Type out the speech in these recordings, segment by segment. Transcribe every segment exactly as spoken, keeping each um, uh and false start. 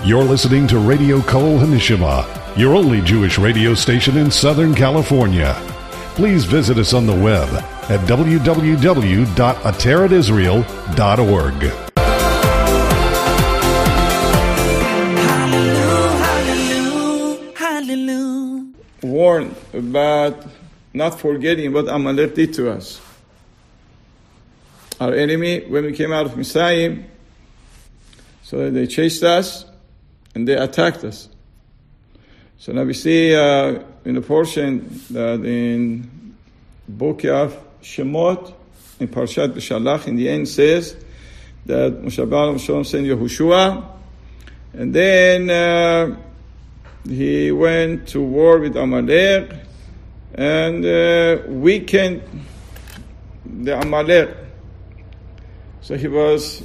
You're listening to Radio Kol Hanishima, your only Jewish radio station in Southern California. Please visit us on the web at w w w dot ateret israel dot org. Warned about not forgetting what Amalek did to us. Our enemy, when we came out of Mitzrayim, so they chased us and they attacked us. So now we see uh, in the portion that in book of Shemot, in Parshat B'Shalach, in the end says that Moshe Rabbeinu Shalom sent Yehoshua, and then uh, he went to war with Amalek and uh, weakened the Amalek. So he was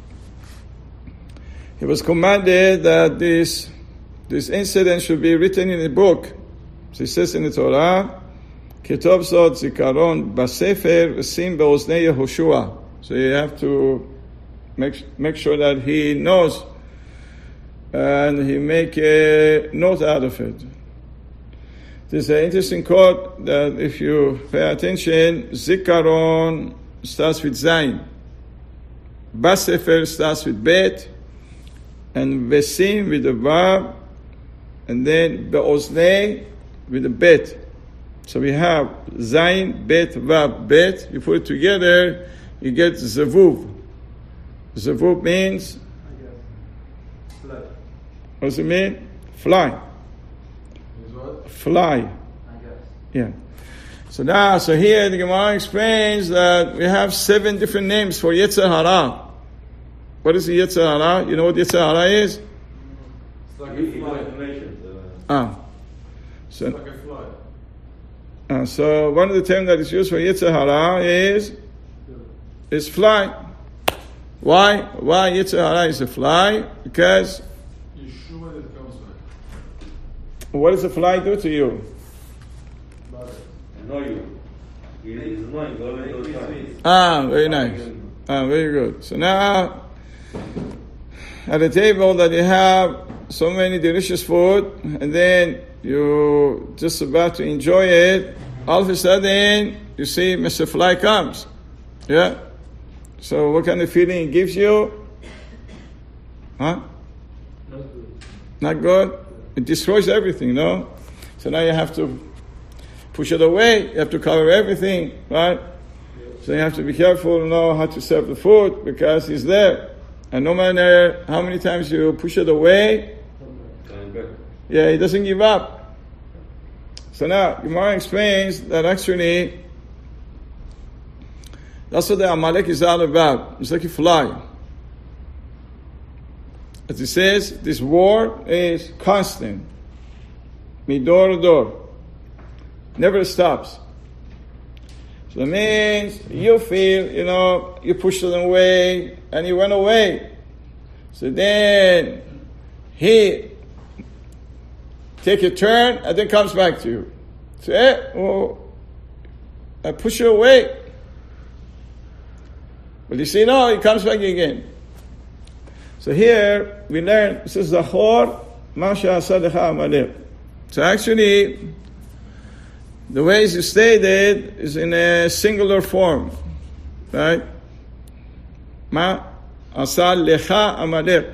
he was commanded that this this incident should be written in a book. So it says in the Torah, Ketov Zot Zikaron Basefer V'Sim Be'oznei Yehoshua. So you have to make make sure that he knows and he make a note out of it. There's an interesting quote that if you pay attention, Zikaron starts with Zayin, Basefer starts with Bet, and Vesim with the Vav, and then Be'oznei with the Bet. So we have Zayin, Bet, Vav, Bet. You put it together, you get Zavuv. Zavuv means, what does it mean? Fly. Fly. I guess. Yeah. So now, so here the Gemara explains that we have seven different names for Yetzer Hara. What is the Yetzer Hara? You know what Yetzer Hara is? It's like a fly. Ah. So, it's like a fly. Uh, so one of the terms that is used for Yetzer Hara is is fly. Why? Why Yetzer Hara is a fly? Because you're sure that it comes back. What does a fly do to you? Annoy you. It is annoying. Go away, go away. Ah, very nice. Ah, very good. So now, at the table that you have so many delicious food, and then you're just about to enjoy it, all of a sudden, you see Mister Fly comes. Yeah? So what kind of feeling it gives you? Huh? Not good. Not good? It destroys everything, no? So now you have to push it away. You have to cover everything, right? So you have to be careful to know how to serve the food because it's there. And no matter how many times you push it away, yeah, it doesn't give up. So now, Gemara explains that actually, that's what the Amalek is all about. It's like a fly. As it says, this war is constant. Midor to door. Never stops. So that means you feel, you know, you push them away and he went away. So then he take a turn and then comes back to you. So, eh, oh, I push you away. But you see, no, he comes back again. So here we learn, this is the Zachor, Masha Asadecha Amalek. So actually, the ways it's stated is in a singular form, right? Ma asal lecha Amalek.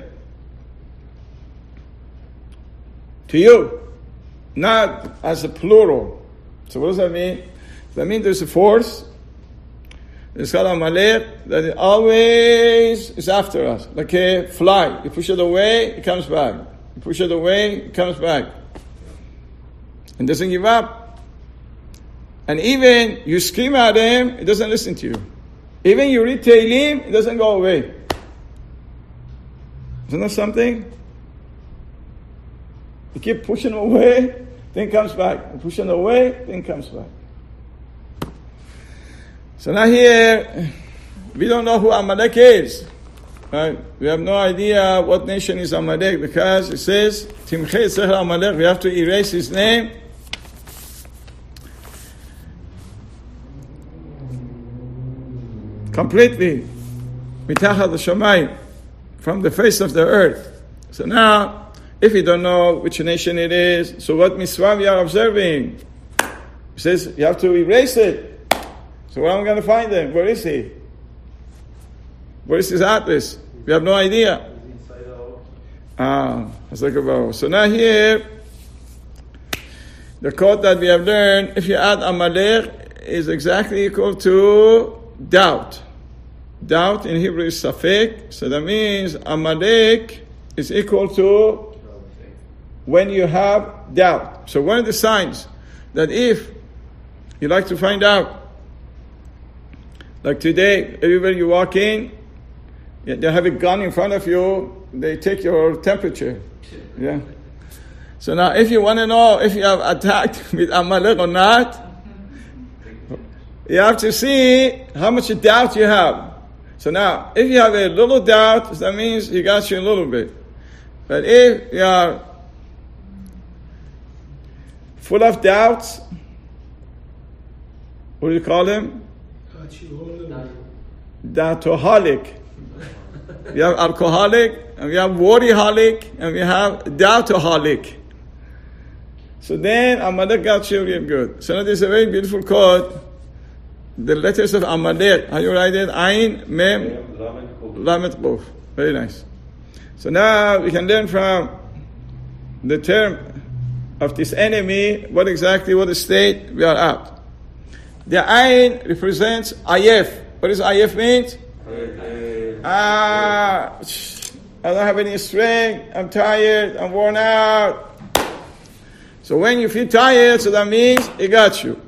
To you, not as a plural. So what does that mean? That means there's a force. It's called Amalek that it always is after us, like a fly. You push it away, it comes back. You push it away, it comes back. And doesn't give up. And even you scream at him, it doesn't listen to you. Even you read Tehillim, it doesn't go away. Isn't that something? You keep pushing him away, then comes back. Pushing him away, then comes back. So now here, we don't know who Amalek is. Right? We have no idea what nation is Amalek because it says, Timchei Seher Amalek, we have to erase his name. Completely. Mitachad Shamayim, from the face of the earth. So now, if you don't know which nation it is, so what mitzvah we are observing? He says, you have to erase it. So where am I going to find him? Where is he? Where is his address? We have no idea. Ah, let's look about. So now here, the code that we have learned, if you add Amalek, is exactly equal to doubt. Doubt in Hebrew is Safek, so that means Amalek is equal to when you have doubt. So one of the signs that if you like to find out, like today, everywhere you walk in, they have a gun in front of you, they take your temperature. Yeah. So now if you want to know if you have attacked with Amalek or not, you have to see how much doubt you have. So now, if you have a little doubt, that means he got you a little bit. But if you are full of doubts, what do you call him? Doubtaholic. We have alcoholic, and we have worryholic, and we have doubtaholic. So then Amalek got you real good. So now there's a very beautiful code. The letters of Amalek, how you write it? Ain, Mem, Lamed, Quf. Very nice. So now we can learn from the term of this enemy, what exactly, what state we are at. The Ain represents Ayef. What does Ayef mean? Ah, I don't have any strength, I'm tired, I'm worn out. So when you feel tired, so that means it got you.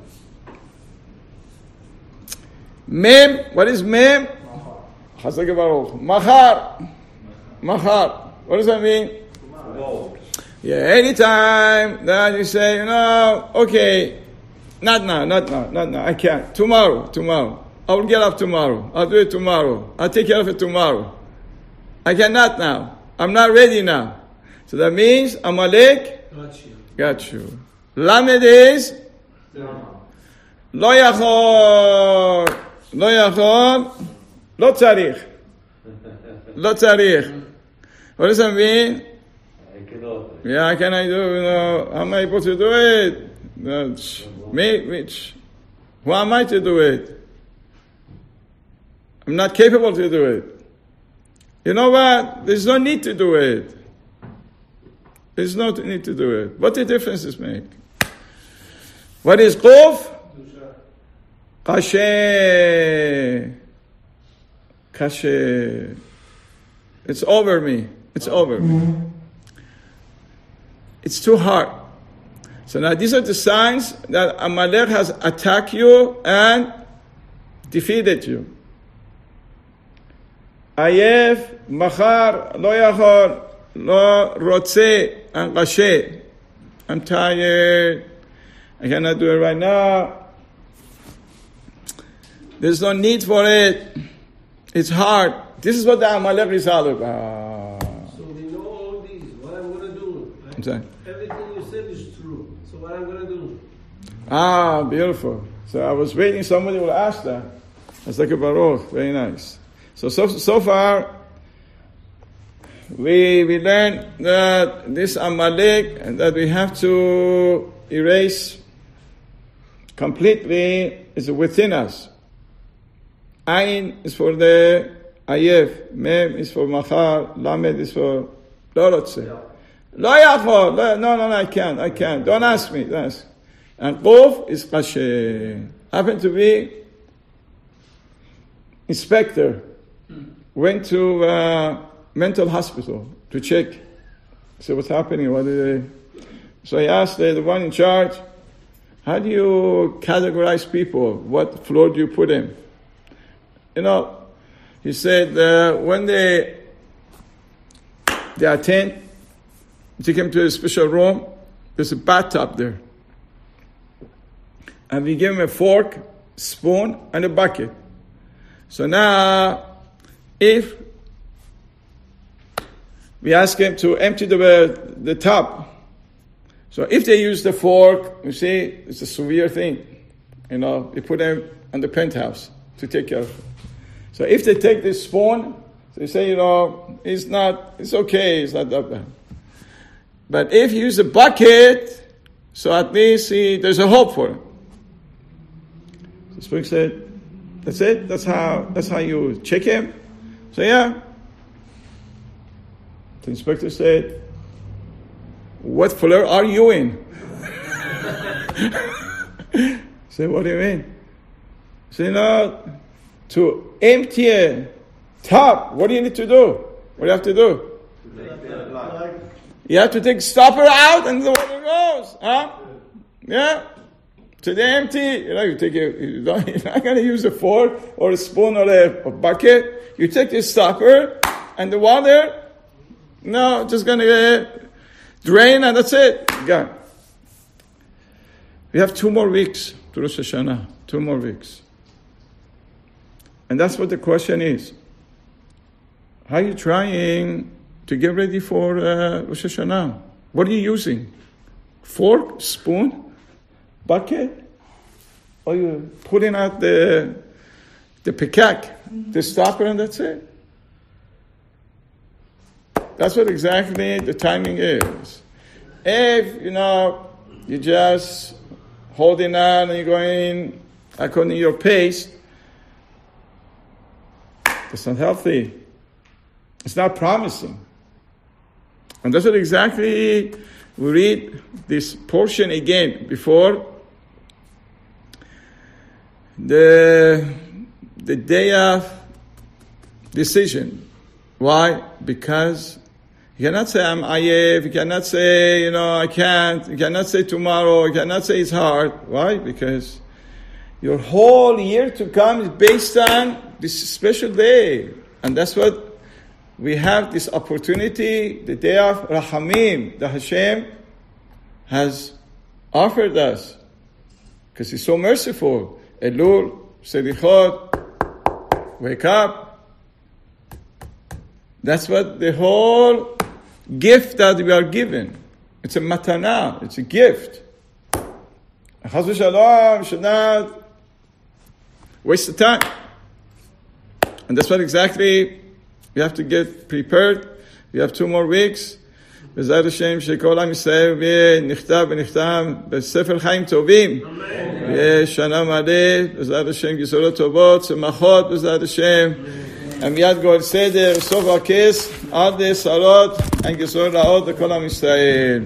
Mem, what is Mem? Chazak Baruch. Mahar. Mahar. What does that mean? Tomorrow. Yeah, anytime that you say, you know, okay, not now, not now, not now, I can't. Tomorrow, tomorrow. I will get up tomorrow. I'll do it tomorrow. I'll take care of it tomorrow. I cannot now. I'm not ready now. So that means Amalek got you. Got you. Lamed is Lo Yachol. לא יכול, לא צריך. לא צריך. What does that mean? I cannot. Yeah, how can I do, you know, how am I able to do it? No, me, which, who am I to do it? I'm not capable to do it. You know what? There's no need to do it. There's no need to do it. What the difference does it make? What is Quf? Kashe. Kashe. It's over me. It's over me. It's too hard. So now these are the signs that Amalek has attacked you and defeated you. Ayef, Machar, Lo Yachol, Lo Rotze, and Kashe. I'm tired. I cannot do it right now. There's no need for it. It's hard. This is what the Amalek is all about. So we know all these. What I'm going to do. Right? I'm sorry. Everything you said is true. So what I'm going to do. Ah, beautiful. So I was waiting somebody will ask that. That's like a Baruch. Very nice. So, so, so far, we, we learned that this Amalek, that we have to erase completely, is within us. Ain is for the Ayef, Mem is for Machar, Lamed is for Lorotze. Lo Yachol, no, no, no, I can't, I can't. Don't ask me, don't ask. And Quf is Kashe. Happened to be inspector, went to uh, mental hospital to check, see what's happening, what did they... So I asked the, the one in charge, how do you categorize people? What floor do you put in? You know, he said uh, when they they attend, take him to a special room, there's a bathtub there. And we give him a fork, spoon, and a bucket. So now, if we ask him to empty the the tub, so if they use the fork, you see, it's a severe thing. You know, they put him on the penthouse to take care of it. So if they take this spoon, They say, you know, it's not, it's okay, it's not that bad. But if you use a bucket, so at least he, there's a hope for him. So the Spook said, that's it? That's how, that's how you check him? So yeah. The inspector said, what floor are you in? I said, what do you mean? I said, no, to empty a tub, what do you need to do? What do you have to do? You have to take stopper out and the water goes. Huh? Yeah. To the empty, you know, you take a, you don't, you're not going to use a fork or a spoon or a, a bucket. You take the stopper and the water, no, just going to uh, drain and that's it. Gone. We have two more weeks to Rosh Hashanah. Two more weeks. And that's what the question is. How are you trying to get ready for uh, Rosh Hashanah? What are you using? Fork, spoon, bucket? Or you putting out the the pekak, the stopper, and that's it? That's what exactly the timing is. If, you know, you just holding on and you're going according to your pace, it's not healthy. It's not promising. And that's what exactly we read this portion again before the the day of decision. Why? Because you cannot say I'm ayev, you cannot say, you know, I can't, you cannot say tomorrow, you cannot say it's hard. Why? Because your whole year to come is based on this special day. And that's what we have, this opportunity, the day of Rahamim, that Hashem has offered us. Because He's so merciful. Elul, Selichot, wake up. That's what the whole gift that we are given. It's a matana, it's a gift. Chas v'shalom should not waste the time. And that's what exactly we have to get prepared. We have two more weeks. B'ezrat Hashem, shekol Am Yisrael v'nichtav v'nichtam b'sefer chaim tovim. V'shana maleh, b'ezrat Hashem, gisorot tovot, tzemachot, b'ezrat Hashem. And miyad gol seder, sof hakes, ad sarot, and gisorot ra'ot l'kol Am Yisrael.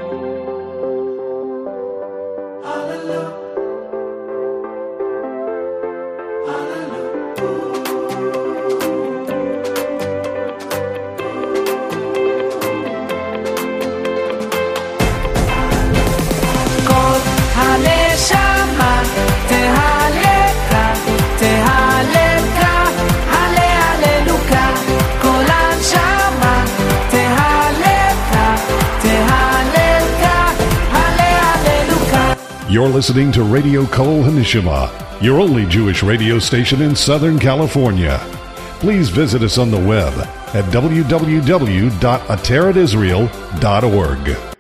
You're listening to Radio Kol HaNeshama, your only Jewish radio station in Southern California. Please visit us on the web at w w w dot ateret israel dot org.